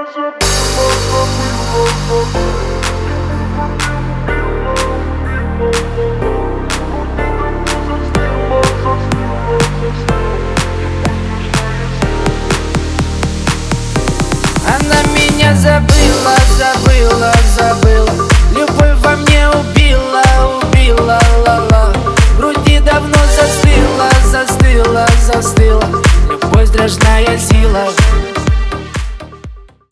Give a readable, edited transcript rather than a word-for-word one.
Она меня забыла, забыла, забыла. Любовь во мне убила, убила, ла-ла. В груди давно застыла, застыла, застыла. Любовь страшная сила.